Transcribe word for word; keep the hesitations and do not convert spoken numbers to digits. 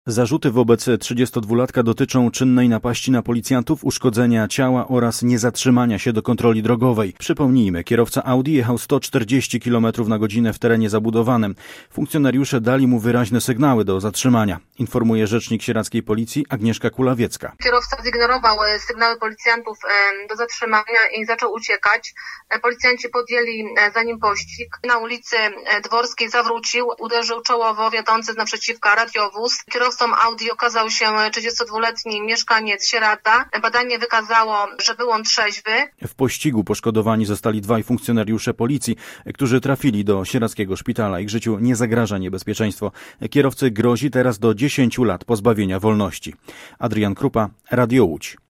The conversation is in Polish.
Zarzuty wobec trzydziestodwulatka dotyczą czynnej napaści na policjantów, uszkodzenia ciała oraz niezatrzymania się do kontroli drogowej. Przypomnijmy, kierowca Audi jechał sto czterdzieści kilometrów na godzinę w terenie zabudowanym. Funkcjonariusze dali mu wyraźne sygnały do zatrzymania, informuje rzecznik sieradzkiej policji Agnieszka Kulawiecka. Kierowca zignorował sygnały policjantów do zatrzymania i zaczął uciekać. Policjanci podjęli za nim pościg. Na ulicy Dworskiej zawrócił, uderzył czołowo wiodący z naprzeciwka radiowóz. Kierowcą Audi okazał się trzydziestodwuletni mieszkaniec Sieradza. Badanie wykazało, że był on trzeźwy. W pościgu poszkodowani zostali dwaj funkcjonariusze policji, którzy trafili do sieradzkiego szpitala. Ich życiu nie zagraża niebezpieczeństwo. Kierowcy grozi teraz do dziesięciu lat pozbawienia wolności. Adrian Krupa, Radio Łódź.